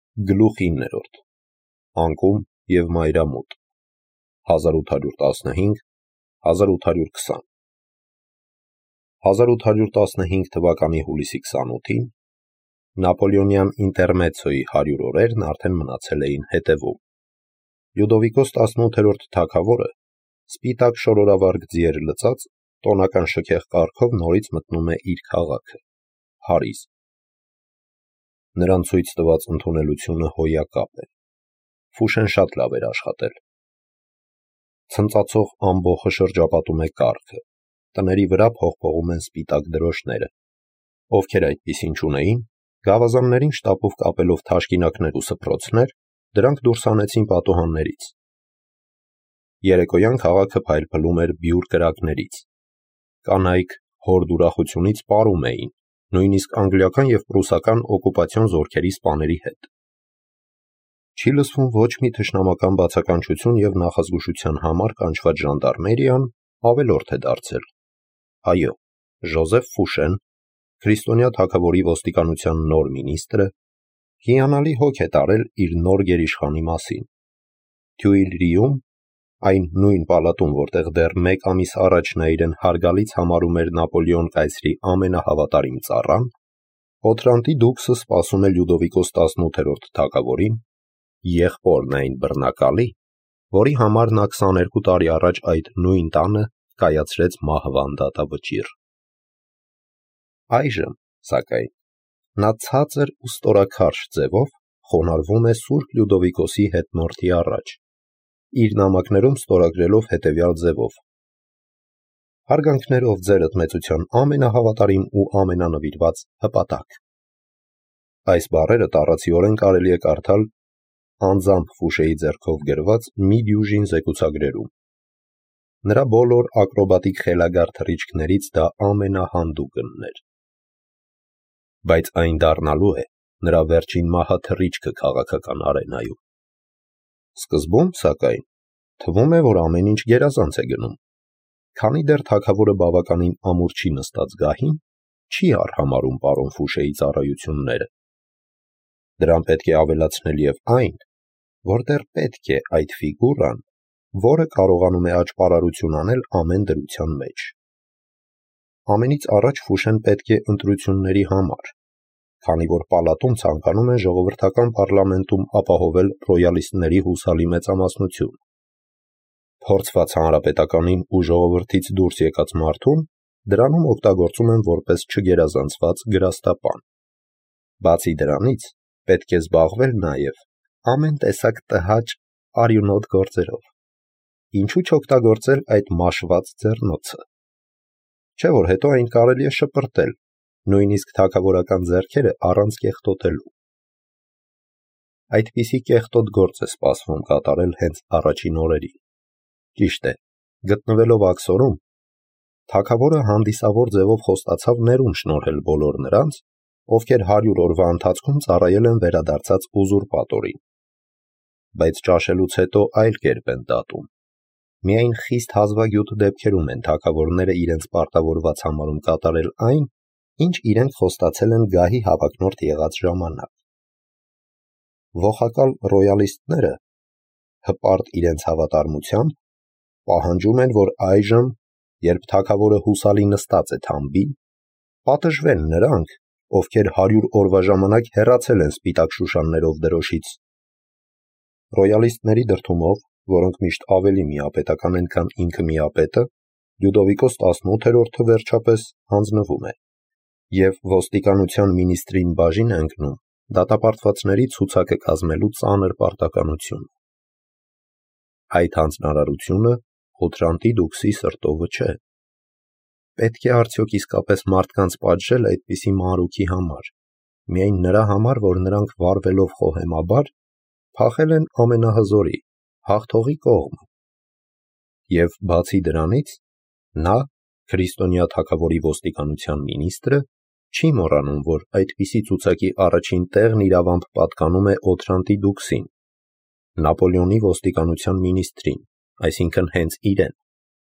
Գլուխ 9. Անկում և մայրամուտ 1815-1820 1815 թվականի հուլիսի 28-ին Նապոլեոնյան ինտերմեցոյի 100 օրերն արդեն մնացել էին հետևում։ Լյուդովիկոս 18-րդ թագավորը սպիտակ շորորավառ գծիեր լցած տոնական շքեղ կարգով նորից մտնում է իր քաղաքը՝ Փարիզ։ Նրան ցույց տված ընդունելությունը հոյակապ է։ Ֆուշեն շատ լավ էր աշխատել։ Ցնծացող ամբոխը շրջապատում է կառքը, տների վրա փողփողում են սպիտակ դրոշները։ Ովքեր այդպիսին չունեին, գավազաններին շտապով կապելով թաշկինակներ ու սփռոցներ, դրանք դուրս հանեցին պատուհաններից։ Երեկոյան քաղաքը փայլփլում էր բյուր կրակներից։ Կանայք հորդ ուրախությունից պարում էին, նույնիսկ անգլիական և պրուսական օկուպացիոն զորքերի սպաների հետ։ Չի լսվում ոչ մի թշնամական բացականչություն և նախազգուշության համար կանչված ժանդարմերիան ավելորդ է դարձել։ Այո, Ժոզեֆ Ֆուշեն, քրիստոնյա թագավորի ոստիկանության նոր մինիստրը, հիանալի հոգ է տարել իր նոր գերիշխանի մասին։ Թյուիլրիում, այն նույն պալատում, որտեղ դեռ 1 ամիս առաջ նա իրեն հարգալից համարում էր Նապոլեոն կայսրի ամենահավատարիմ ծառան, Օթրանտի դուքսը սպասում է Լյուդովիկոս 18-րդ թագավորին, եղբորն այն բռնակալի, որի համար նա 22 տարի առաջ այդ նույն տանը կայացրեց մահվան դատավճիռ։ Այժմ, սակայն, նա ցածր ու ստորաքարշ ձևով խոնարհվում է Սուրբ Լյուդովիկոսի հետնորդի առաջ, իր նամակներում ստորագրելով հետևյալ ձևով. «Հարգանքներով ձերդ մեծության ամենահավատարիմ ու ամենանվիրված հպատակ»։ Այս բառերը տառացիորեն կարելի է կարդալ անձամբ Ֆուշեի ձեռքով գրված մի դյուժին զեկուցագրերում։ Նրա բոլոր ակրոբատիկ խելագար թռիչքներից դա ամենահանդուգնն էր։ Բայց այն դառնալու է նրա վերջին մահաթռիչքը քաղաքական արենայում։ Սկզբում, սակայն, թվում է, որ ամեն ինչ գերազանց է գնում։ Քանի դեռ թագավորը բավականին ամուր չի նստած գահին, չի արհամարհում պարոն Ֆուշեի ծառայությունները։ Դրան պետք է ավելացնել և այն, որ դեռ պետք է այդ ֆիգուրան, որը կարողանում է աճպարարություն անել ամեն դրության մեջ։ Ամենից առաջ Ֆուշեն պետք է ընտրությունների համար, քանի որ պալատում ցանկանում են ժողովրդական պարլամենտում ապահովել ռոյալիստների հուսալի մեծամասնություն։ Փորձված հանրապետականին ու ժողովրդից դուրս եկած մարդուն դրանում օգտագործում են որպես չգերազանցված գրաստապան։ Բացի դրանից, պետք է զբաղվել նաև ամեն տեսակ տհաճ արյունոտ գործերով։ Ինչու չօգտագործել այդ մաշված ձեռնոցը։ Չէ՞ որ հետո այն կարելի է շպրտել, նույնիսկ թագավորական ձեռքերը առանց կեղտոտելու։ Այդպիսի կեղտոտ գործ է սպասվում կատարել հենց առաջին օրերին։ Ճիշտ է, գտնվելով աքսորում, թագավորը հանդիսավոր ձևով խոստացավ ներում շնորհել բոլոր նրանց, ովքեր 100 օրվա ընթացքում ծառայել են վերադարձած ուզուրպատորին։ Բայց ճաշելուց հետո այլ կերպ են դատում։ Միայն խիստ հազվագյուտ դեպքերում են թագավորները իրենց պարտավորված համարում կատարել այն, ինչ իրենք խոստացել են գահի հավակնորդ եղած ժամանակ։ Ողակալ ռոյալիստները, հպարտ իրենց հավատարմությամբ, պահանջում են, որ այժմ, երբ թագավորը հուսալի նստած է թամբին, պատժվեն նրանք, ովքեր 100 օրվա ժամանակ հեռացել են սպիտակ շուշաններով դրոշից։ Ռոյալիստների դրդումով, որոնք միշտ ավելի միապետական են, քան ինքը միապետը, Լյուդովիկոս 18-րդը վերջապես հանձնվում է, և ոստիկանության մինիստրին բաժին է ընկնում դատապարտվածների ցուցակը կազմելու ծանր պարտականությունը։ Այդ հանձնարարությունը Օթրանտի դուքսի սրտովը չէ։ Պետք է արդյոք իսկապես մարդկանց պատժել այդպիսի մանրուքի համար, միայն նրա համար, որ նրանք վարվելով խոհեմաբար, փախել են ամենահզորի, հաղթողի կողմ։ Եվ բացի դրանից, նա, քրիստոնյա թագավորի ոստիկանության մինիստրը, չի մոռանում, որ այդպիսի ցուցակի առաջին տեղն իրավամբ պատկանում է Օթրանտի դուքսին, Նապոլեոնի ոստիկանության մինիստրին, այսինքն հենց իրեն։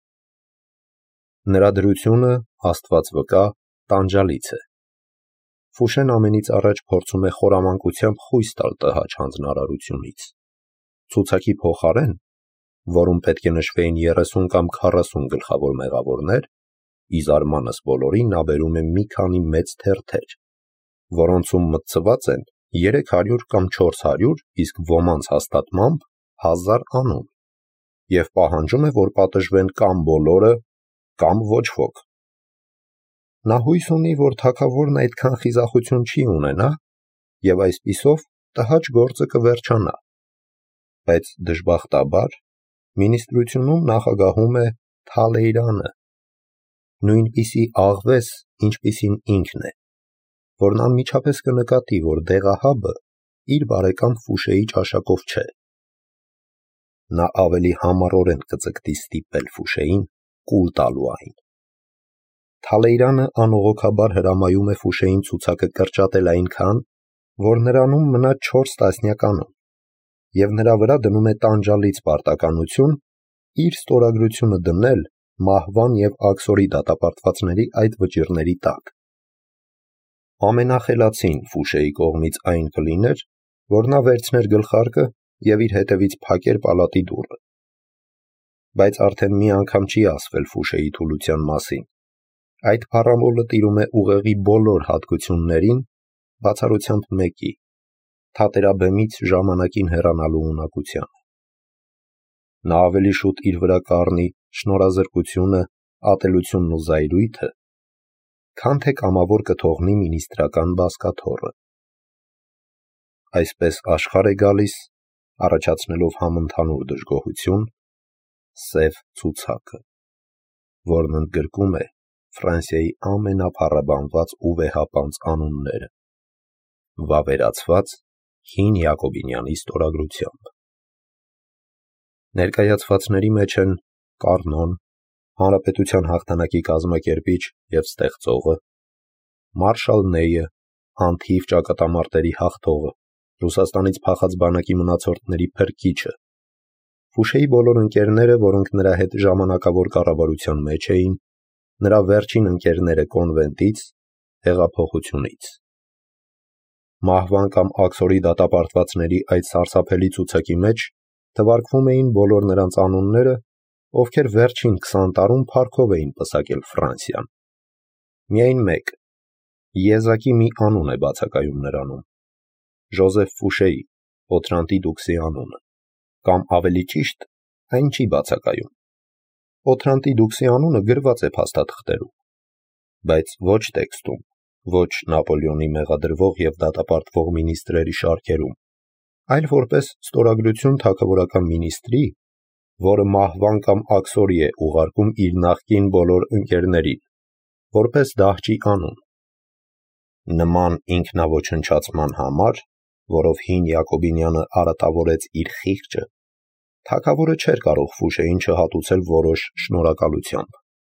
Նրա դրությունը, Աստված վկա, տանջալից է։ Ֆուշեն ամենից առաջ փորձում է խորամանկությամբ խույս տալ տհաճ հանձնարարությունից։ Ցուցակի փոխարեն, որում պետք է նշվեին 30 կամ 40 գլխավոր մեղավորներ, ի զարմանս բոլորի նա բերում է մի քանի մեծ թերթեր, որոնցում մտցված են 300 կամ 400, իսկ ոմանց հաստատմամբ 1000 անուն, և պահանջում է, որ պատժվեն կամ բոլորը, կամ ոչ ոք։ Նա հույս ունի, որ թագավորն այդքան խիզախություն չի ունենա, և այսպիսով տհաճ գործը կվերջանա, բայց դժբախտաբար մինիստրությունում նախագահում է Թալեյրանը, նույնպիսի աղվես, ինչպիսին ինքն է, որն անմիջապես կնկատի, որ դեղահաբը իր բարեկամ Ֆուշեի ճաշակով չէ։ Նա ավելի համառորեն կձգտի ստիպել Ֆուշեին կուլ տալու այն։ Թալեյրանը անողոքաբար հրամայում է Ֆուշեին ցուցակը կրճատել այնքան, որ նրանում մնա 4 տասնյակ անուն, և նրա վրա դնում է տանջալից պարտականություն իր ստորագրությունը դնել մահվան և աքսորի դատապարտվածների այդ վճիռների տակ։ Ամենախելացին Ֆուշեի կողմից այն կլիներ, որ նա վերցներ գլխարկը և իր հետևից փակեր պալատի դուռը։ Բայց արդեն մի անգամ չի ասվել Ֆուշեի թուլության մասին։ Այդ փառամոլը տիրում է ուղեղի բոլոր հատկություններին, բացառությամբ մեկի՝ թատերաբեմից ժամանակին հեռանալու ունակությանը։ Նա ավելի շուտ իր վրա կառնի շնորհազրկությունը, ատելությունն ու զայրույթը, քան թե կամավոր կթողնի մինիստրական բազկաթոռը։ Այսպես աշխարհ է գալիս, առաջացնելով համընդհանուր դժգոհություն, սև ցուցակը, որն ընդգրկում է Ֆրանսիայի ամենափառաբանված ու վեհապանծ անունները, վավերացված հին Յակոբինյանի ստորագրությամբ։ Ներկայացվածների մեջ են Կառնոն, հանրապետության հաղթանակի կազմակերպիչ և ստեղծողը, Մարշալ Նեյը, անթիվ ճակատամարտերի հաղթողը, Ռուսաստանից փախած բանակի մնացորդների փրկիչը, Ֆուշեի բոլոր ընկերները, որոնք նրա հետ ժամանակավոր կառավարության մեջ էին, նրա վերջին ընկերները կոնվենտից, հեղափոխությունից։ Մահվան կամ աքսորի դատապարտվածների այդ սարսափելի ցուցակի մեջ թվարկվում էին բոլոր նրանց անունները, ովքեր վերջին 20 տարում փառքով էին պսակել Ֆրանսիան։ Միայն մեկ եզակի մի անուն է բացակայում նրանում՝ Ժոզեֆ Ֆուշեի, Օթրանտի դուքսի անունը, կամ ավելի ճիշտ, այն չի բացակայում։ Օթրանտի դուքսի անունը գրված է փաստաթղթերում, բայց ոչ տեքստում, ոչ Նապոլեոնի մեղադրվող և դատապարտվող մինիստրերի շարքերում, այլ որպես ստորագրություն թագավորական մինիստրի, որը մահվան կամ աքսորի է ուղարկում իր նախկին բոլոր ընկերներին, որպես դահճի անուն։ Նման ինքնաոչնչացման համար, որով հին Յակոբինյանը արատավորեց իր խիղճը, թագավորը չէր կարող Ֆուշեին չհատուցել որոշ շնորհակալությամբ։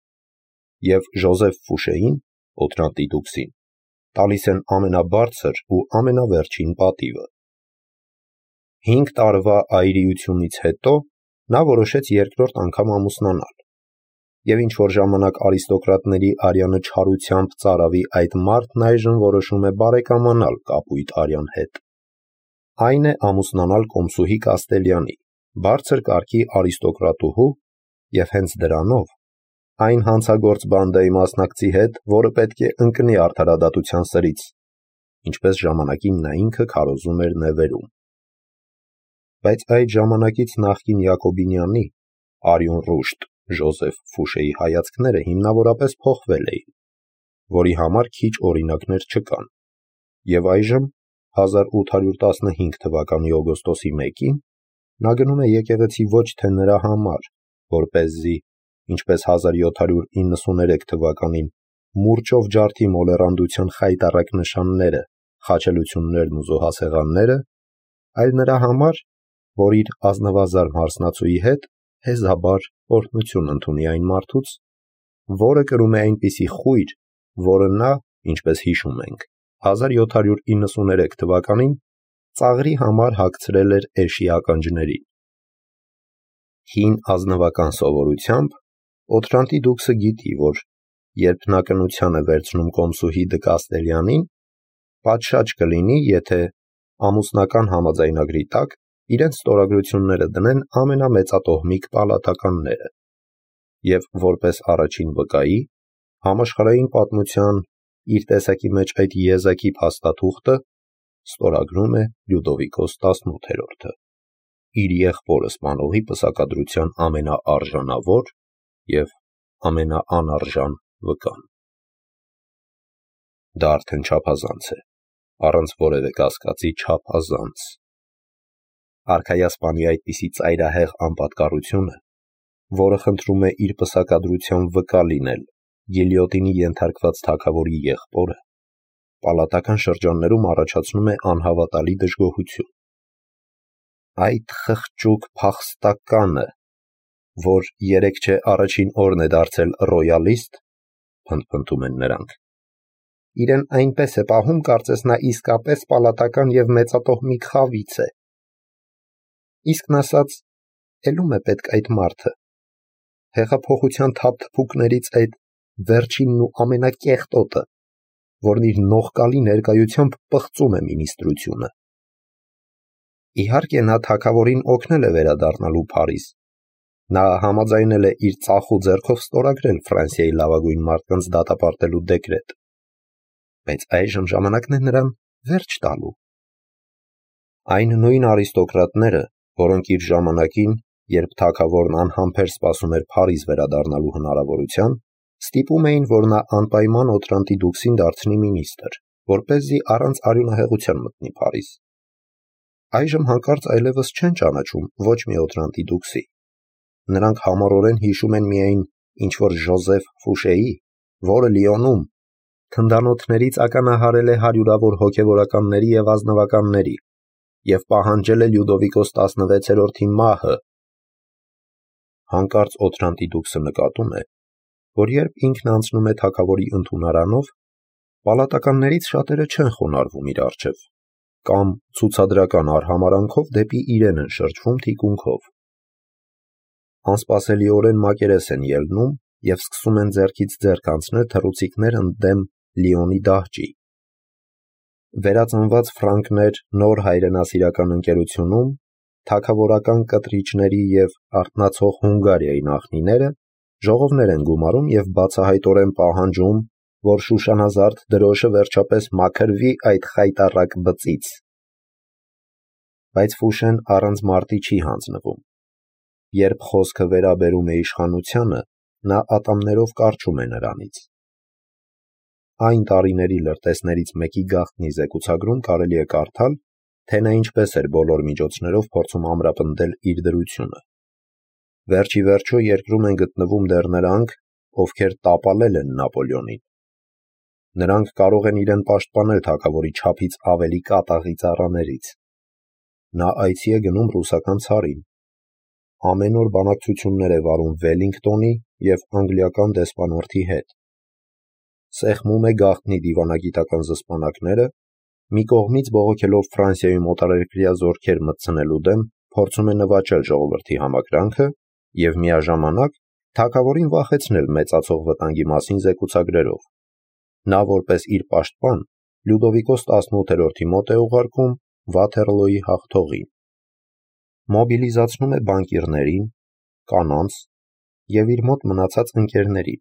Եվ Ժոզեֆ Ֆուշեին, Օթրանտի դուքսին, տալիս են ամենաբարձր ու ամենավերջին պատիվը։ 5 տարվա այրիությունից հետո նա որոշեց երկրորդ անգամ ամուսնանալ, և ինչ-որ ժամանակ արիստոկրատների արյանը չարությամբ ծարավի այդ մարդն այժմ որոշում է բարեկամանալ կապույտ արյան հետ։ Այն է ամուսնանալ կոմսուհի Կաստելյանի, բարձր կարգի արիստոկրատուհու, և հենց դրանով այն հանցագործ բանդայի մասնակցի հետ, որը պետք է ընկնի արդարադատության սրից, ինչպես ժամանակին նա ինքը քարոզում էր նվերում։ Բայց այդ ժամանակից նախկին Յակոբինյանի արյունռուշտ Ժոզեֆ Ֆուշեի հայացքները հիմնավորապես փոխվել էին, որի համար քիչ օրինակներ չկան, և այժմ 1815 թվականի օգոստոսի 1-ին նա գնում է եկեղեցի ոչ թե նրա համար, որպեսզի, ինչպես 1793 թվականին մուրճով ջարդի մոլեռանդության խայտառակ նշանները, խաչելություններն ու զոհասեղանները, այլ նրա համար, որ իր ազնվազարդ հարսնացուի հետ հեզաբար օրհնություն ընդունի այն մարդուց, որը կրում է այնպիսի խույր, որը նա, ինչպես հիշում ենք, 1793 թվականին ծաղրի համար հագցրել էր էշի ականջներին։ Հին ազնվական սովորությամբ Օթրանտի դուքսը գիտի, որ երբ նա կնության է վերցնում կոմսուհի Դը Կաստելյանին, պատշաճ կլինի, եթե ամուսնական համաձայնագրի տակ իրենց ստորագրությունները դնեն ամենամեծատոհմիկ պալատականները և որպես առաջին վկայի համաշխարհային պատմության իր տեսակի մեջ այդ եզակի փաստաթուղթը ստորագրում է Լյուդովիկոս 18-րդը, իր եղբորը սպանողի պսակադրության ամենաարժանավոր և ամենաանարժան վկան։ Դա արդեն չափազանց է, առանց որևէ կասկածի չափազանց։ Արքայասպանի այդպիսի ծայրահեղ անպատկառությունը, որը խնդրում է իր պսակադրության վկա լինել գիլյոտինի ենթարկված թագավորի եղբորը, պալատական շրջաններում առաջացնում է անհավատալի դժգոհություն։ Այդ խղճուկ փախստականը, որ երեկ չէ առաջին օրն է դարձել ռոյալիստ, փնթփնթում են նրանք, իրեն այնպես է պահում, կարծես նա իսկապես պալատական և մեծատոհմիկ խավից է։ Իսկն ասած, էլում է պետք այդ մարդը, հեղափոխության թափթփուկներից այդ վերջինն ու ամենակեղտոտը, որն իր նողկալի ներկայությամբ պղծում է մինիստրությունը։ Իհարկե նա թագավորին օգնել է վերադառնալու Փարիզ, նա համաձայնել է իր ծախու ձեռքով ստորագրել Ֆրանսիայի լավագույն մարդկանց դատապարտելու դեկրետ, բայց այժմ ժամանակն է նրան վերջ տալու։ Այն նույն արիստոկրատները, որոնք իր ժամանակին, երբ թագավորն անհամբեր սպասում էր Փարիզ վերադառնալու հնարավորության, ստիպում էին, որ նա անպայման Օտրանտի դուքսին դարձնի մինիստր, որպեսզի առանց արյունահեղության մտնի Փարիզ։ Այժմ հանկարծ այլևս չեն ճանաչում ոչ մի Օտրանտի դուքսի։ Նրանք համառորեն հիշում են միայն ինչ-որ Ժոզեֆ Ֆուշեի, որը Լիոնում թնդանոթներից ականահարել է հարյուրավոր հոգևորականների և ազնվականների և պահանջել է Լյուդովիկոս 16-րդի մահը։ Հանկարծ Օտրանտի դուքսը նկատում է, որ երբ ինքն անցնում է թագավորի ընդունարանով, պալատականներից շատերը չեն խոնարհվում իր առջև, կամ ցուցադրական արհամարհանքով դեպի իրեն են շրջվում թիկունքով։ Անսպասելիորեն մակերես են ելնում և սկսում են ձեռքից ձեռք անցնել թռուցիկներ ընդդեմ Լիոնի դահճի։ Վերածնված ֆրանկներ նոր հայրենասիրական ընկերությունում թագավորական կտրիչների և արթնացող Հունգարիայի նախնիները ժողովներ են գումարում և բացահայտորեն պահանջում, որ շուշանազարդ դրոշը վերջապես մաքրվի այդ խայտառակ բծից։ Բայց Ֆուշեն առանց մարտի չի հանձնվում։ Երբ խոսքը վերաբերում է իշխանությանը, նա ատամներով կարճում է նրանից։ Այն տարիների լրտեսներից մեկի գաղտնի զեկուցագրում կարելի է կարդալ, թե նա ինչպես էր բոլոր միջոցներով փորձում ամրապնդել իր դրությունը։ Վերջ ի վերջո երկրում են գտնվում դեռ նրանք, ովքեր տապալել են Նապոլեոնին։ Նրանք կարող են իրեն պաշտպանել թագավորի չափից ավելի կատաղի ծառաներից։ Նա այցի է գնում ռուսական ցարին։ Ամեն օր բանակցություններ է վարում Վելլինգտոնի և անգլիական դեսպանորդի հետ։ Սեղմում է գաղտնի դիվանագիտական զսպանակները, մի կողմից բողոքելով Ֆրանսիայում օտարերկրյա զորքեր մտցնելու դեմ, փորձում է նվաճել ժողովրդի համակրանքը և միաժամանակ թագավորին վախեցնել մեծացող վտանգի մասին զեկուցագրերով։ Նա որպես իր պաշտպան Լյուդովիկոս 18-րդի մոտ է ուղարկում Վաթերլոյի հաղթողին։ Մոբիլիզացնում է բանկիրներին, կանանց և իր մոտ մնացած ընկերներին։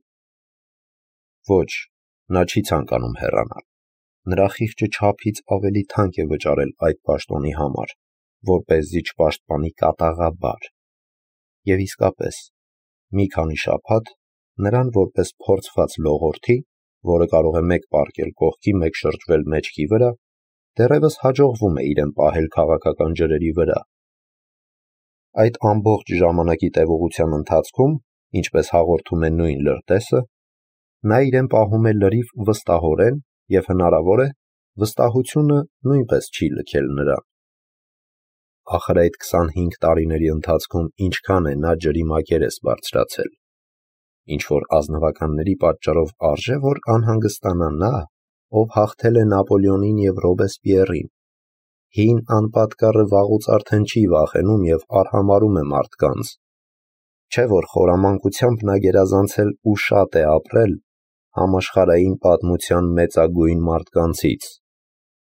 Ոչ, նա չի ցանկանում հեռանալ։ Նրա խիղճը չափից ավելի թանկ է վճարել այդ պաշտոնի համար, որպեսզի չպաշտպանի կատաղաբար։ Եվ իսկապես, մի քանի շաբաթ նրան որպես փորձված լողորդի, որը կարող է մեկ պառկել կողքի, մեկ շրջվել մեջքի վրա, դեռևս հաջողվում է իրեն պահել քաղաքական ջրերի վրա։ Այդ ամբողջ ժամանակի տևողության ընթացքում, ինչպես հաղորդում է նույն լրտեսը, նա իրեն պահում է լրիվ վստահորեն և հնարավոր է, վստահությունը նույնպես չի լքել նրան։ Ախր այդ 25 տարիների ընթացքում ինչքան է նա ջրի մակերես բարձրացել։ Ինչ-որ ազնվականների պատճառով արժե, որ անհանգստանա նա, ով հաղթել է Նապոլեոնին և Ռոբեսպիեռին։ Հին անպատկառը վաղուց արդեն չի վախենում և արհամարհում է մարդկանց։ Չէ՞ որ խորամանկությամբ նա գերազանցել ու շատ է ապրել համաշխարհային պատմության մեծագույն մարդկանցից։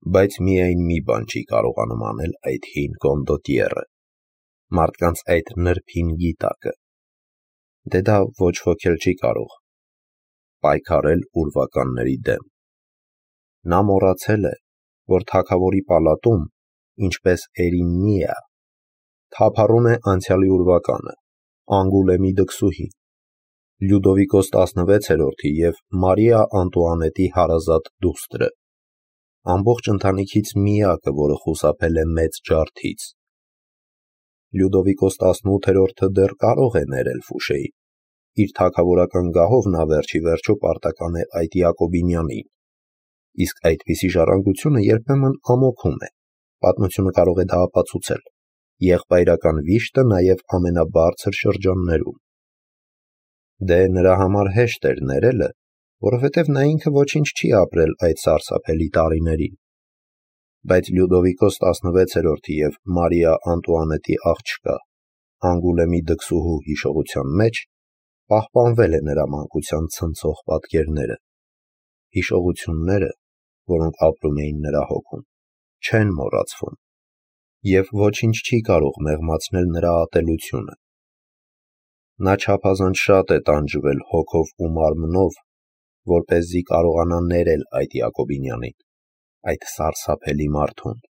Բայց միայն մի բան չի կարողանում անել այդ հին կոնդոտիերը, մարդկանց այդ նրբին գիտակը։ Դե դա ոչ ոք էլ չի կարող պայքարել ուրվականների դեմ։ Նա մոռացել է, որ թագավորի պալատում, ինչպես Էրիննիա, թափառում է անցյալի ուրվականը, Անգուլեմի դքսուհին, Լյուդովիկոս 16-րդի և Մարիա Անտուանետի հարազատ դուստրը, ամբողջ ընտանիքից միակը, որը խուսափել է մեծ ջարդից։ Լյուդովիկոս 18-րդը դեռ կարող է ներել Ֆուշեին, իր թագավորական գահով նա վերջի վերջո պարտական է այդ Յակոբինյանին, իսկ այդպիսի ժառանգությունը երբեմն ամոքում է, պատմությունը կարող է դա ապացուցել, եղբայրական վիշտը նաև ամենաբարձր շրջաններում։ Դե նրա համար հեշտ էր ներելը, որովհետև նա ինքը ոչինչ չի ապրել այդ սարսափելի տարիներին, բայց Լյուդովիկոս 16-րդի և Մարիա Անտուանետի աղջկա, Անգուլեմի դքսուհու հիշողության մեջ պահպանվել է նրա մանկության ցնցող պատկերները, հիշողությունները, որոնք ապրում էին նրա հոգում, չեն մոռացվում, և ոչինչ չի կարող մեղմացնել նրա ատելությունը։ Նա չափազանց շատ է տանջվել հոգով ու մարմնով, որպեսզի կարողանա ներել այդ Յակոբինյանին, այդ սարսափելի մարդուն։